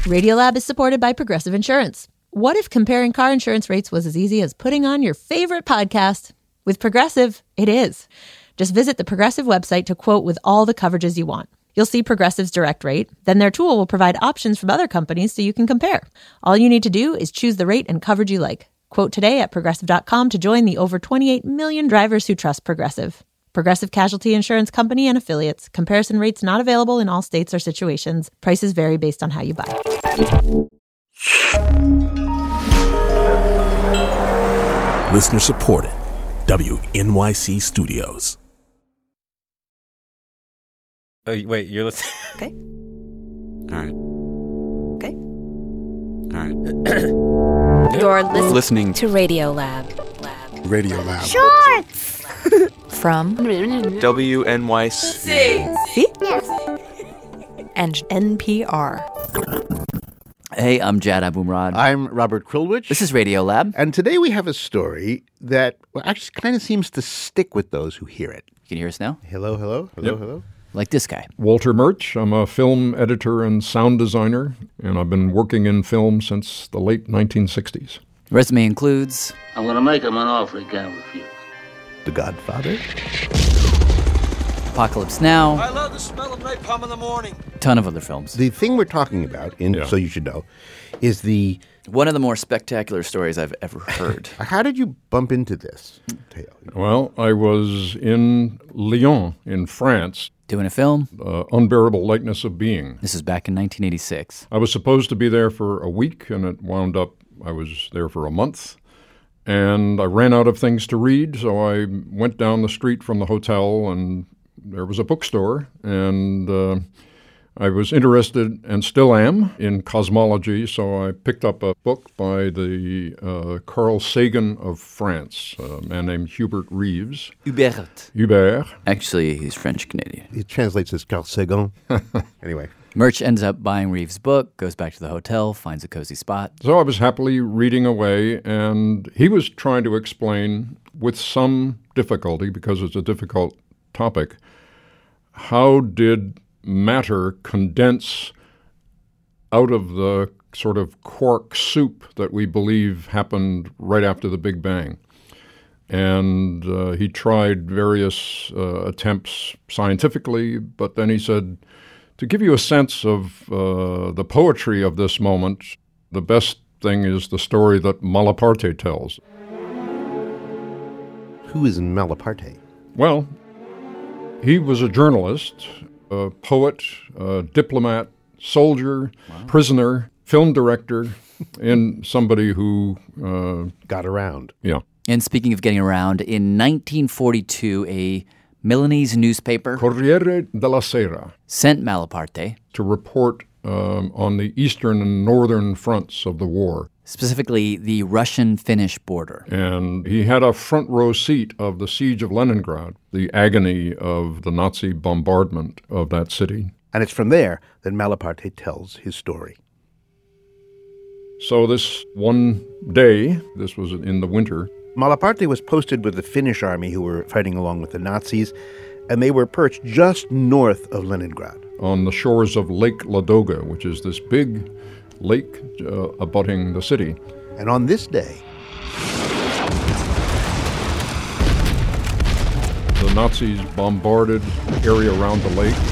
Radiolab is supported by Progressive Insurance. What if comparing car insurance rates was as easy as putting on your favorite podcast? With Progressive, it is. Just visit the Progressive website to quote with all the coverages you want. You'll see Progressive's direct rate. Then their tool will provide options from other companies so you can compare. All you need to do is choose the rate and coverage you like. Quote today at Progressive.com to join the over 28 million drivers who trust Progressive. Progressive Casualty Insurance Company and Affiliates. Comparison rates not available in all states or situations. Prices vary based on how you buy. Listener supported. WNYC Studios. Oh, wait, you're listening? Okay. All right. Okay. All right. You're Listening to Radiolab. Radiolab. Shorts! From WNYC. See? And NPR. Hey, I'm Jad Abumrad. I'm Robert Krulwich. This is Radiolab. And today we have a story that actually kind of seems to stick with those who hear it. You can hear us now? Hello, hello, hello, hello. Like this guy. Walter Murch. I'm a film editor and sound designer, and I've been working in film since the late 1960s. Resume includes... I'm going to make him an offer he can't refuse. The Godfather. Apocalypse Now. I love the smell of napalm in the morning. Ton of other films. The thing we're talking about, so you should know, is the... One of the more spectacular stories I've ever heard. How did you bump into this tale? Well, I was in Lyon, in France. Doing a film. Unbearable Lightness of Being. This is back in 1986. I was supposed to be there for a week, and it wound up I was there for a month. And I ran out of things to read, so I went down the street from the hotel, and there was a bookstore, and I was interested, and still am, in cosmology, so I picked up a book by the Carl Sagan of France, a man named Hubert Reeves. Hubert. Actually, he's French-Canadian. It translates as Carl Sagan. Anyway. Murch ends up buying Reeves' book, goes back to the hotel, finds a cozy spot. So I was happily reading away, and he was trying to explain, with some difficulty, because it's a difficult topic, how did matter condense out of the sort of quark soup that we believe happened right after the Big Bang. And he tried various attempts scientifically, but then he said, to give you a sense of the poetry of this moment, the best thing is the story that Malaparte tells. Who is Malaparte? Well, he was a journalist, a poet, a diplomat, soldier, prisoner, film director, and somebody who... got around. Yeah. And speaking of getting around, in 1942, a Milanese newspaper, Corriere della Sera, sent Malaparte to report on the eastern and northern fronts of the war. Specifically, the Russian-Finnish border. And he had a front row seat of the siege of Leningrad, the agony of the Nazi bombardment of that city. And it's from there that Malaparte tells his story. So this one day, this was in the winter, Malaparte was posted with the Finnish army who were fighting along with the Nazis, and they were perched just north of Leningrad. On the shores of Lake Ladoga, which is this big lake abutting the city. And on this day, the Nazis bombarded the area around the lake.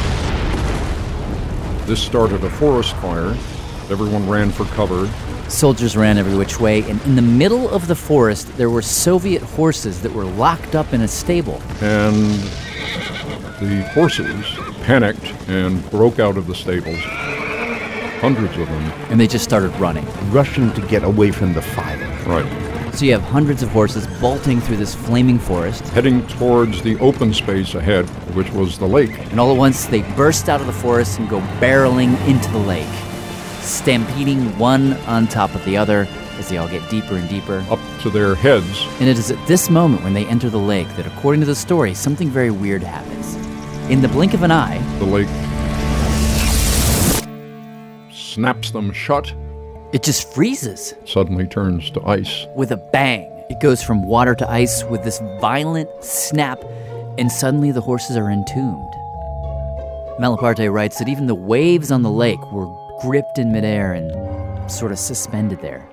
This started a forest fire. Everyone ran for cover. Soldiers ran every which way, and in the middle of the forest, there were Soviet horses that were locked up in a stable. And the horses panicked and broke out of the stables, hundreds of them. And they just started running. Rushing to get away from the fire. Right. So you have hundreds of horses bolting through this flaming forest. Heading towards the open space ahead, which was the lake. And all at once, they burst out of the forest and go barreling into the lake, stampeding one on top of the other as they all get deeper and deeper. Up to their heads. And it is at this moment when they enter the lake that, according to the story, something very weird happens. In the blink of an eye, the lake snaps them shut. It just freezes. Suddenly turns to ice. With a bang. It goes from water to ice with this violent snap, and suddenly the horses are entombed. Malaparte writes that even the waves on the lake were gripped in midair and sort of suspended there.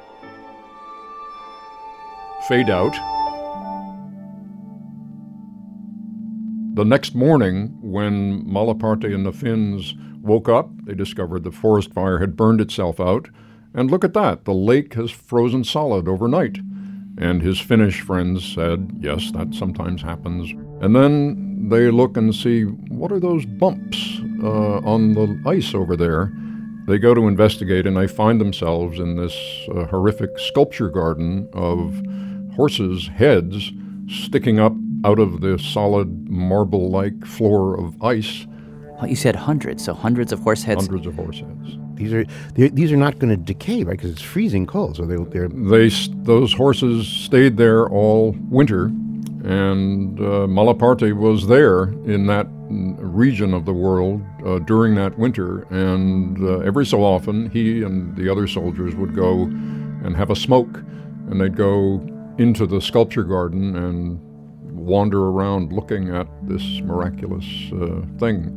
Fade out. The next morning, when Malaparte and the Finns woke up, they discovered the forest fire had burned itself out. And look at that, the lake has frozen solid overnight. And his Finnish friends said, yes, that sometimes happens. And then they look and see, what are those bumps on the ice over there? They go to investigate, and they find themselves in this horrific sculpture garden of horses' heads sticking up out of the solid marble-like floor of ice. Well, you said hundreds, so hundreds of horse heads? Hundreds of horse heads. These are not going to decay, right? Because it's freezing cold. So those horses stayed there all winter, and Malaparte was there in that region of the world during that winter, and every so often he and the other soldiers would go and have a smoke, and they'd go into the sculpture garden and wander around looking at this miraculous thing.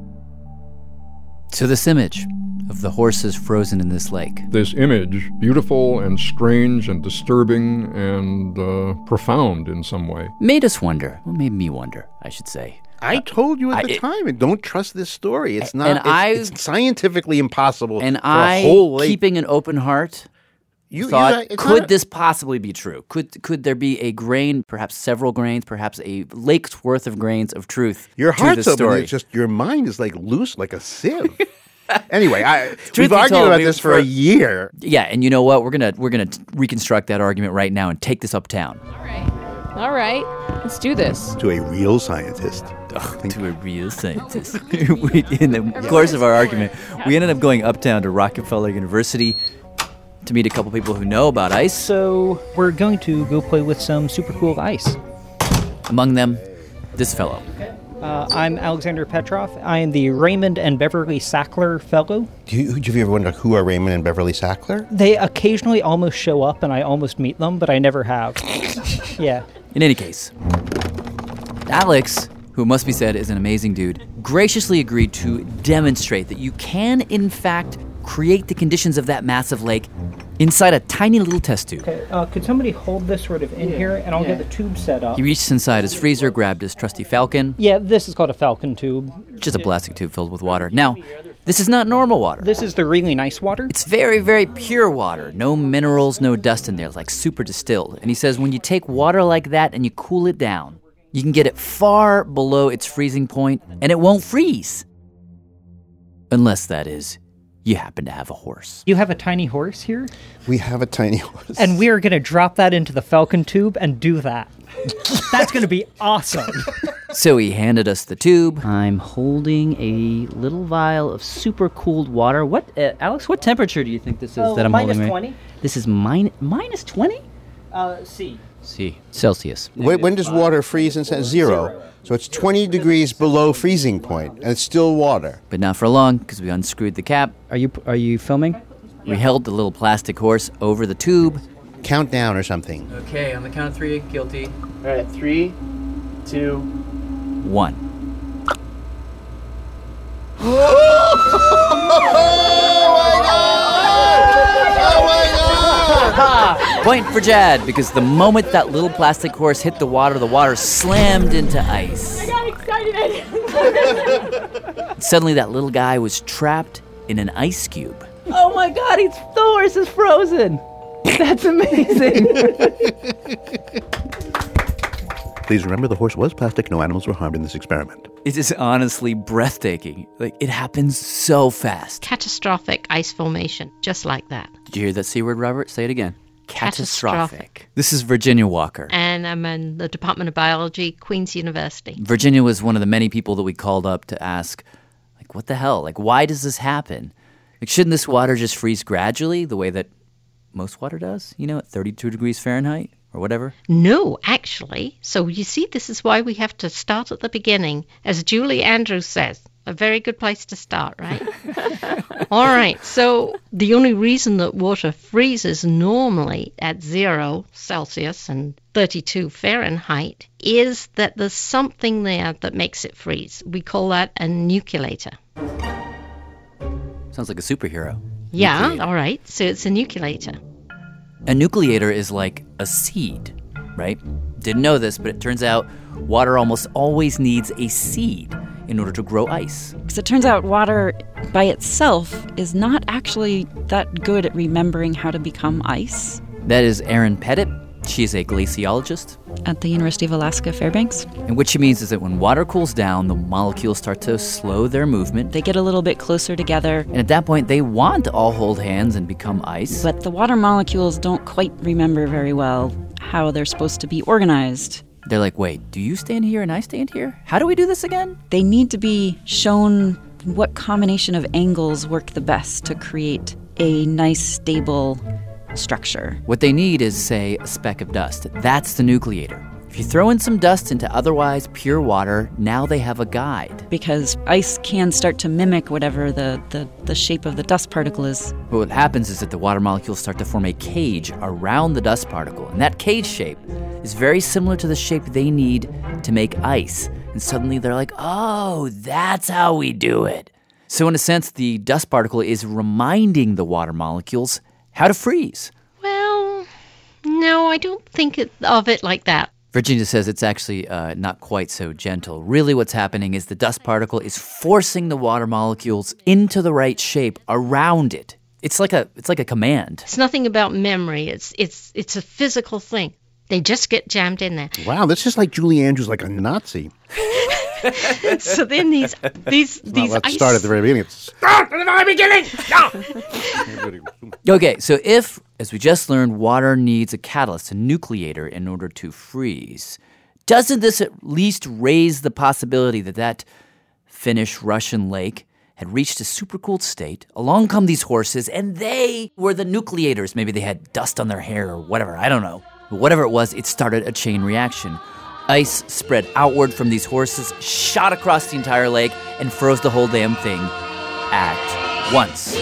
So this image of the horses frozen in this lake. This image, beautiful and strange and disturbing and profound in some way. Made us wonder. Well, made me wonder, I should say. I told you at the time, and don't trust this story. It's not. It's scientifically impossible. And for a whole lake. Keeping an open heart, thought, could this possibly be true? Could there be a grain, perhaps several grains, perhaps a lake's worth of grains of truth? Your heart's open. It's just your mind is like loose, like a sieve. Anyway, we've argued about this for a year. Yeah, and you know what? We're gonna reconstruct that argument right now and take this uptown. All right, let's do this. To a real scientist. To a real scientist. In the course of our argument, we ended up going uptown to Rockefeller University to meet a couple people who know about ice. So we're going to go play with some super cool ice. Among them, this fellow. I'm Alexander Petrov. I am the Raymond and Beverly Sackler Fellow. Do you ever wonder who are Raymond and Beverly Sackler? They occasionally almost show up, and I almost meet them, but I never have. Yeah. In any case, Alex, who must be said is an amazing dude, graciously agreed to demonstrate that you can, in fact, create the conditions of that massive lake inside a tiny little test tube. Okay, could somebody hold this sort of in here, and I'll get the tube set up. He reached inside his freezer, grabbed his trusty Falcon. Yeah, this is called a Falcon tube. Just a plastic tube filled with water. Now, this is not normal water. This is the really nice water. It's very, very pure water. No minerals, no dust in there. It's like super distilled. And he says when you take water like that and you cool it down, you can get it far below its freezing point, and it won't freeze. Unless, that is, you happen to have a horse. You have a tiny horse here? We have a tiny horse. And we are going to drop that into the Falcon tube and do that. That's going to be awesome. So he handed us the tube. I'm holding a little vial of super cooled water. What, Alex, what temperature do you think this is that I'm holding? Minus 20. This is minus 20? C. Celsius. When does water freeze and say 0? So it's 20 degrees below freezing point, and it's still water. But not for long, because we unscrewed the cap. Are you filming? We held the little plastic horse over the tube. Count down or something. Okay, on the count of 3, guilty. All right, 3, 2, 1. Point for Jad, because the moment that little plastic horse hit the water slammed into ice. I got excited. Suddenly that little guy was trapped in an ice cube. Oh my God, the horse is frozen. That's amazing. Please remember the horse was plastic. No animals were harmed in this experiment. It is honestly breathtaking. Like, it happens so fast. Catastrophic ice formation, just like that. Did you hear that C word, Robert? Say it again. Catastrophic. This is Virginia Walker. And I'm in the Department of Biology, Queen's University. Virginia was one of the many people that we called up to ask, like, what the hell? Like, why does this happen? Like, shouldn't this water just freeze gradually the way that most water does, at 32 degrees Fahrenheit or whatever? No, actually. So you see, this is why we have to start at the beginning. As Julie Andrews says, a very good place to start, right? All right, so the only reason that water freezes normally at 0 Celsius and 32 Fahrenheit is that there's something there that makes it freeze. We call that a nucleator. Sounds like a superhero. Yeah, Nucleator. all right. So it's a nucleator. A nucleator is like a seed, right? Didn't know this, but it turns out water almost always needs a seed in order to grow ice. Because it turns out water by itself is not actually that good at remembering how to become ice. That is Erin Pettit. She's a glaciologist at the University of Alaska Fairbanks. And what she means is that when water cools down, the molecules start to slow their movement. They get a little bit closer together. And at that point, they want to all hold hands and become ice. But the water molecules don't quite remember very well how they're supposed to be organized. They're like, wait, do you stand here and I stand here? How do we do this again? They need to be shown what combination of angles work the best to create a nice, stable structure. What they need is, say, a speck of dust. That's the nucleator. If you throw in some dust into otherwise pure water, now they have a guide. Because ice can start to mimic whatever the shape of the dust particle is. But what happens is that the water molecules start to form a cage around the dust particle. And that cage shape is very similar to the shape they need to make ice. And suddenly they're like, oh, that's how we do it. So in a sense, the dust particle is reminding the water molecules how to freeze. Well, no, I don't think of it like that. Virginia says it's actually not quite so gentle. Really what's happening is the dust particle is forcing the water molecules into the right shape around it. It's like a command. It's nothing about memory. It's a physical thing. They just get jammed in there. Wow, that's just like Julie Andrews like a Nazi. So then these let's start at the very beginning. Start at the very beginning. Okay, so if, as we just learned, water needs a catalyst, a nucleator, in order to freeze, doesn't this at least raise the possibility that Finnish-Russian lake had reached a supercooled state? Along come these horses, and they were the nucleators. Maybe they had dust on their hair or whatever. I don't know. But whatever it was, it started a chain reaction. Ice spread outward from these horses, shot across the entire lake, and froze the whole damn thing at once.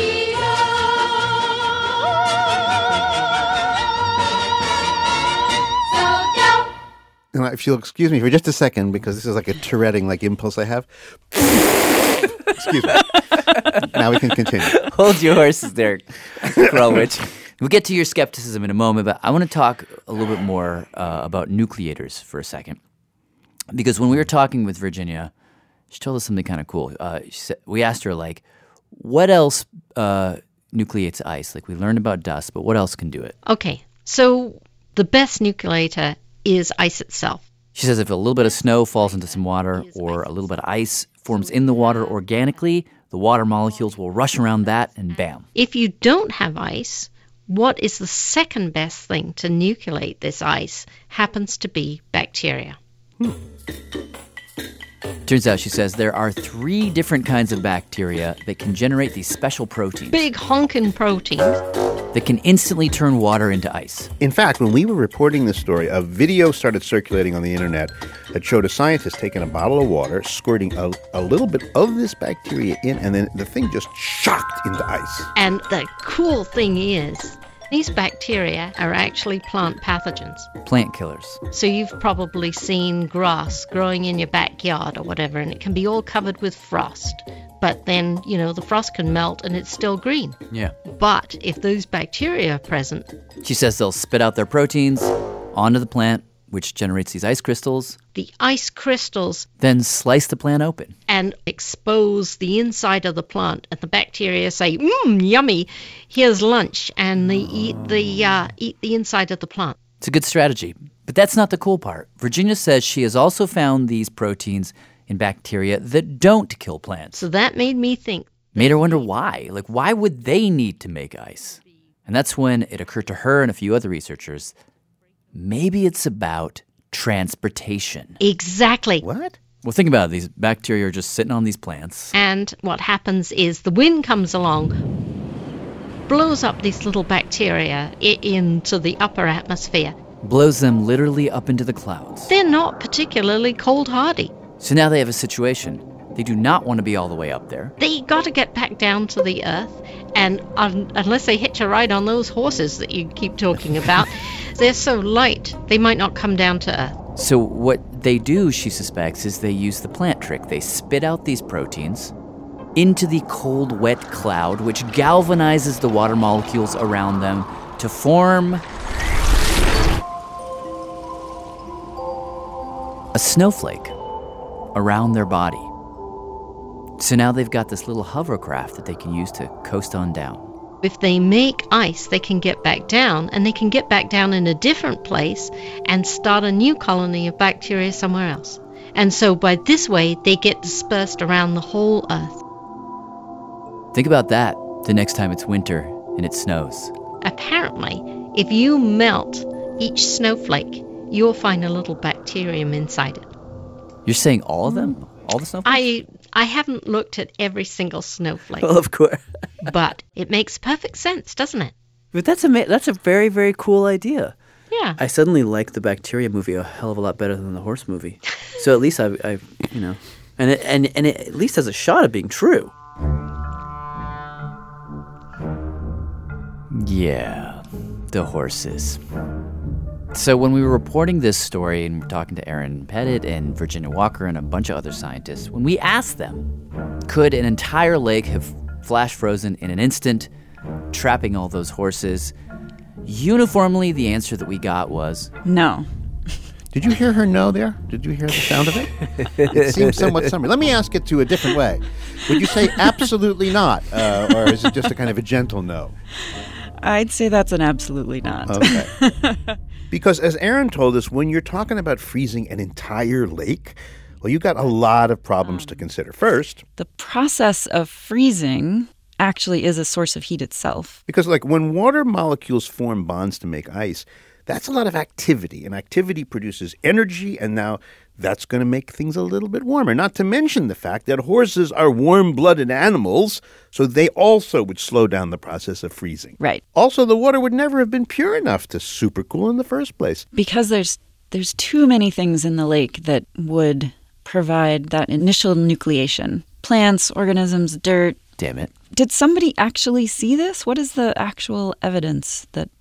And if you'll excuse me for just a second, because this is like a Touretting impulse I have. Excuse me. Now we can continue. Hold your horses there, Krulwich. We'll get to your skepticism in a moment, but I want to talk a little bit more about nucleators for a second. Because when we were talking with Virginia, she told us something kind of cool. We asked her, what else nucleates ice? We learned about dust, but what else can do it? Okay, so the best nucleator is ice itself. She says if a little bit of snow falls into some water or a little bit of ice forms in the water organically, the water molecules will rush around that and bam. If you don't have ice, what is the second best thing to nucleate this ice happens to be bacteria. Turns out, she says, there are 3 different kinds of bacteria that can generate these special proteins. Big honking proteins. That can instantly turn water into ice. In fact, when we were reporting this story, a video started circulating on the internet that showed a scientist taking a bottle of water, squirting a little bit of this bacteria in, and then the thing just shocked into ice. And the cool thing is, these bacteria are actually plant pathogens. Plant killers. So you've probably seen grass growing in your backyard or whatever, and it can be all covered with frost. But then, the frost can melt and it's still green. Yeah. But if those bacteria are present... She says they'll spit out their proteins onto the plant, which generates these ice crystals. The ice crystals... Then slice the plant open. And expose the inside of the plant. And the bacteria say, yummy, here's lunch. And they eat the inside of the plant. It's a good strategy. But that's not the cool part. Virginia says she has also found these proteins in bacteria that don't kill plants. So that made me think. Made her wonder why. Why would they need to make ice? And that's when it occurred to her and a few other researchers, maybe it's about transportation. Exactly. What? Well, think about it. These bacteria are just sitting on these plants. And what happens is the wind comes along, blows up these little bacteria into the upper atmosphere. Blows them literally up into the clouds. They're not particularly cold-hardy. So now they have a situation. They do not want to be all the way up there. They got to get back down to the earth, and unless they hitch a ride on those horses that you keep talking about, they're so light, they might not come down to earth. So what they do, she suspects, is they use the plant trick. They spit out these proteins into the cold, wet cloud, which galvanizes the water molecules around them to form a snowflake around their body. So now they've got this little hovercraft that they can use to coast on down. If they make ice, they can get back down, and they can get back down in a different place and start a new colony of bacteria somewhere else. And so by this way, they get dispersed around the whole Earth. Think about that the next time it's winter and it snows. Apparently, if you melt each snowflake, you'll find a little bacterium inside it. You're saying all of them? All the snowflakes? I haven't looked at every single snowflake. Well, of course. But it makes perfect sense, doesn't it? But that's a very, very cool idea. Yeah. I suddenly like the bacteria movie a hell of a lot better than the horse movie. So at least I you know, and it at least has a shot of being true. Yeah, the horses. So when we were reporting this story and we're talking to Aaron Pettit and Virginia Walker and a bunch of other scientists, when we asked them, could an entire lake have flash frozen in an instant, trapping all those horses, uniformly the answer that we got was no. Did you hear her no there? Did you hear the sound of it? It seems somewhat summary. Let me ask it to a different way. Would you say absolutely not, or is it just a kind of a gentle no? I'd say that's an absolutely not. Okay. Because as Aaron told us, when you're talking about freezing an entire lake, well, you've got a lot of problems to consider. First, the process of freezing actually is a source of heat itself. Because, like, when water molecules form bonds to make ice, that's a lot of activity, and activity produces energy, and now that's going to make things a little bit warmer. Not to mention the fact that horses are warm-blooded animals, so they also would slow down the process of freezing. Right. Also, the water would never have been pure enough to supercool in the first place. Because there's too many things in the lake that would provide that initial nucleation. Plants, organisms, dirt. Damn it. Did somebody actually see this? What is the actual evidence that...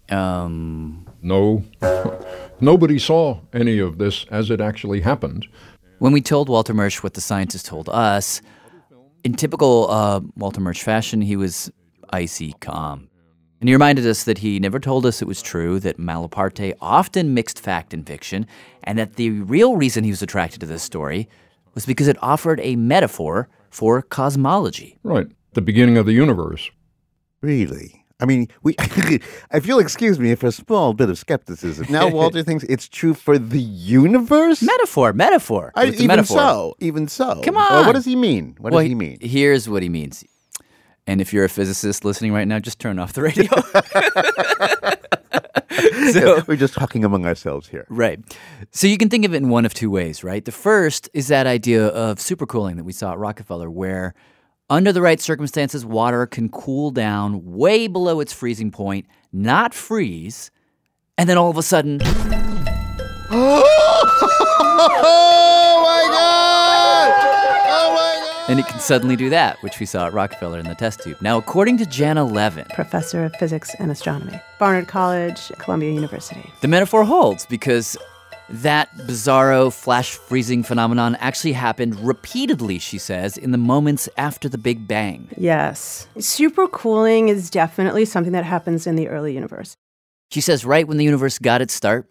No. Nobody saw any of this as it actually happened. When we told Walter Murch what the scientists told us, in typical Walter Murch fashion, he was icy calm. And he reminded us that he never told us it was true, that Malaparte often mixed fact and fiction, and that the real reason he was attracted to this story was because it offered a metaphor for cosmology. Right. The beginning of the universe. Really? I mean, if you'll excuse me for a small bit of skepticism. Now Walter thinks it's true for the universe? Metaphor. Even so. Come on. What does he mean? What does he mean? Here's what he means. And if you're a physicist listening right now, just turn off the radio. So, we're just talking among ourselves here. Right. So you can think of it in one of two ways, right? The first is that idea of supercooling that we saw at Rockefeller, where under the right circumstances, water can cool down way below its freezing point, not freeze, and then all of a sudden... Oh my God! Oh my God! And it can suddenly do that, which we saw at Rockefeller in the test tube. Now, according to Jana Levin, professor of physics and astronomy, Barnard College, Columbia University, the metaphor holds because that bizarro flash freezing phenomenon actually happened repeatedly, she says, in the moments after the Big Bang. Yes. Supercooling is definitely something that happens in the early universe. She says right when the universe got its start,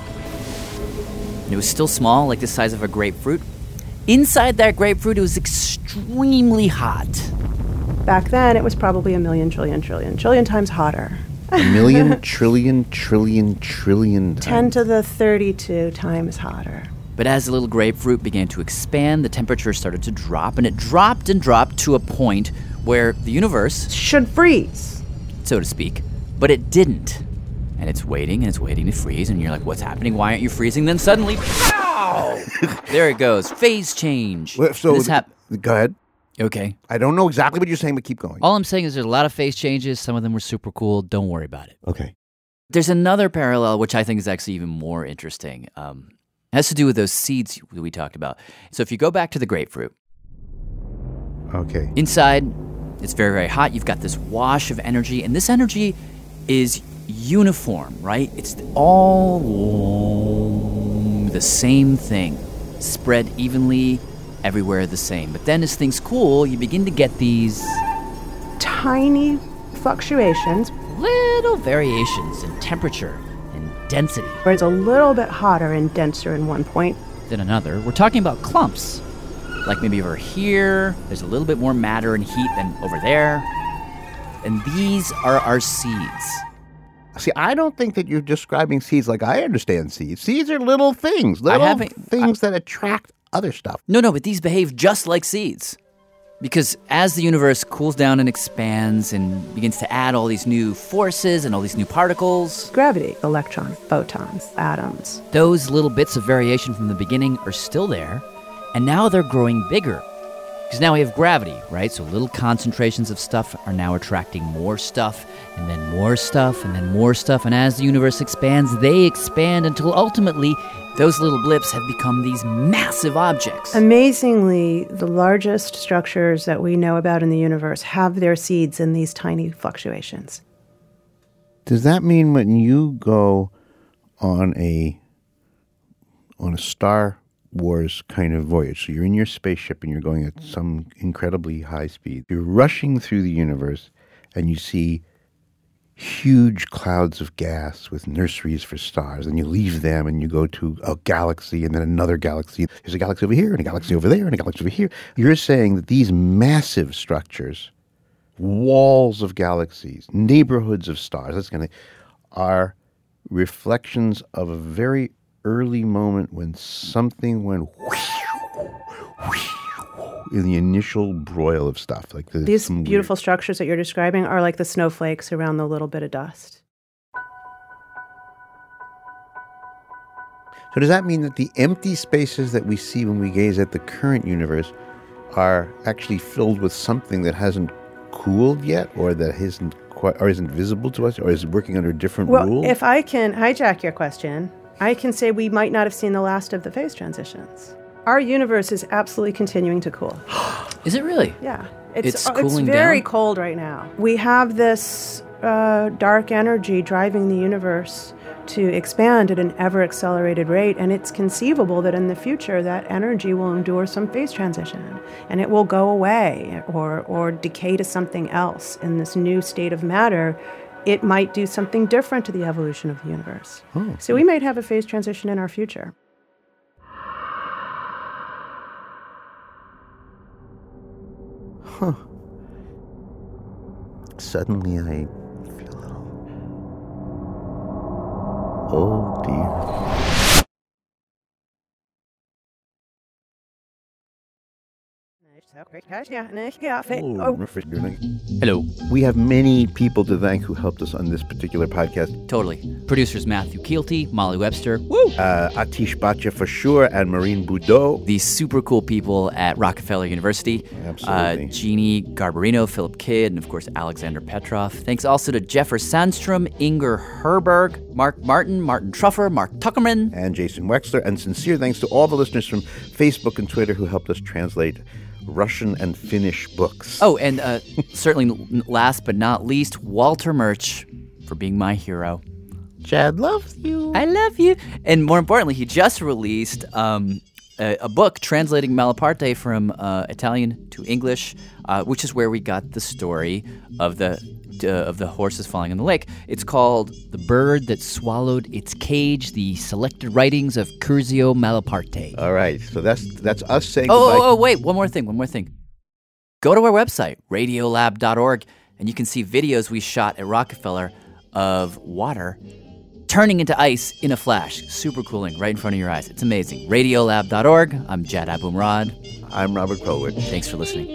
it was still small, like the size of a grapefruit. Inside that grapefruit, it was extremely hot. Back then, it was probably 1,000,000 trillion times hotter. 1,000,000 trillion times. 10 to the 32 times hotter. But as the little grapefruit began to expand, the temperature started to drop, and it dropped and dropped to a point where the universe should freeze, so to speak, but it didn't. And it's waiting to freeze, and you're like, what's happening? Why aren't you freezing? Then suddenly, pow! There it goes. Phase change. Go ahead. Okay. I don't know exactly what you're saying, but keep going. All I'm saying is there's a lot of phase changes. Some of them were super cool. Don't worry about it. Okay. There's another parallel, which I think is actually even more interesting. It has to do with those seeds that we talked about. So if you go back to the grapefruit. Okay. Inside, it's very, very hot. You've got this wash of energy, and this energy is uniform, right? It's all the same thing, spread evenly everywhere the same. But then as things cool, you begin to get these tiny fluctuations, little variations in temperature and density. Where it's a little bit hotter and denser in one point than another. We're talking about clumps. Like maybe over here, there's a little bit more matter and heat than over there. And these are our seeds. See, I don't think that you're describing seeds like I understand seeds. Seeds are little things, things that attract other stuff. No, but these behave just like seeds. Because as the universe cools down and expands and begins to add all these new forces and all these new particles... Gravity, electrons, photons, atoms. Those little bits of variation from the beginning are still there, and now they're growing bigger. Because now we have gravity, right? So little concentrations of stuff are now attracting more stuff, and then more stuff, and then more stuff. And as the universe expands, they expand until ultimately those little blips have become these massive objects. Amazingly, the largest structures that we know about in the universe have their seeds in these tiny fluctuations. Does that mean when you go on a Star Wars kind of voyage, so you're in your spaceship and you're going at some incredibly high speed, you're rushing through the universe and you see huge clouds of gas with nurseries for stars, and you leave them and you go to a galaxy and then another galaxy. There's a galaxy over here and a galaxy over there and a galaxy over here. You're saying that these massive structures, walls of galaxies, neighborhoods of stars, are reflections of a very early moment when something went in the initial broil of stuff. These beautiful structures that you're describing are like the snowflakes around the little bit of dust. So does that mean that the empty spaces that we see when we gaze at the current universe are actually filled with something that hasn't cooled yet, or that isn't visible to us, or is working under different rules? Well, if I can hijack your question, I can say we might not have seen the last of the phase transitions. Our universe is absolutely continuing to cool. Is it really? Yeah. It's cooling very down? cold right now. We have this dark energy driving the universe to expand at an ever-accelerated rate, and it's conceivable that in the future that energy will endure some phase transition, and it will go away or decay to something else in this new state of matter. It might do something different to the evolution of the universe. Oh. So we might have a phase transition in our future. Huh. Suddenly I feel a little... Oh, dear. Hello. We have many people to thank who helped us on this particular podcast. Totally. Producers Matthew Keelty, Molly Webster, Atish Bhatia for sure, and Maureen Boudreau. These super cool people at Rockefeller University. Absolutely. Jeannie Garbarino, Philip Kidd, and of course Alexander Petrov. Thanks also to Jeffer Sandstrom, Inger Herberg, Mark Martin, Martin Truffer, Mark Tuckerman, and Jason Wexler. And sincere thanks to all the listeners from Facebook and Twitter who helped us translate Russian and Finnish books. Oh, and certainly last but not least, Walter Murch for being my hero. Chad loves you. I love you. And more importantly, he just released a book translating Malaparte from Italian to English, which is where we got the story of the horses falling in the lake. It's called The Bird That Swallowed Its Cage, the selected writings of Curzio Malaparte. All right, so that's us saying goodbye. Oh, wait, one more thing. Go to our website, radiolab.org, and you can see videos we shot at Rockefeller of water turning into ice in a flash. Super cooling, right in front of your eyes. It's amazing. Radiolab.org. I'm Jad Abumrad. I'm Robert Krulwich. Thanks for listening.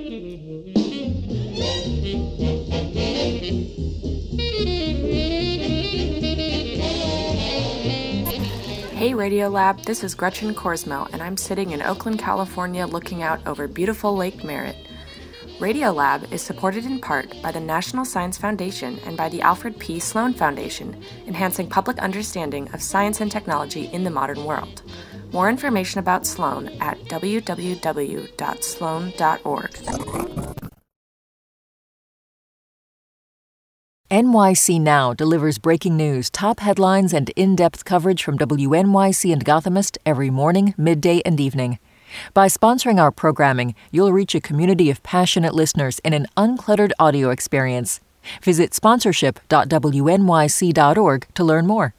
Hey Radiolab, this is Gretchen Korsmel, and I'm sitting in Oakland, California looking out over beautiful Lake Merritt. Radiolab is supported in part by the National Science Foundation and by the Alfred P. Sloan Foundation, enhancing public understanding of science and technology in the modern world. More information about Sloan at www.sloan.org. NYC Now delivers breaking news, top headlines, and in-depth coverage from WNYC and Gothamist every morning, midday, and evening. By sponsoring our programming, you'll reach a community of passionate listeners in an uncluttered audio experience. Visit sponsorship.wnyc.org to learn more.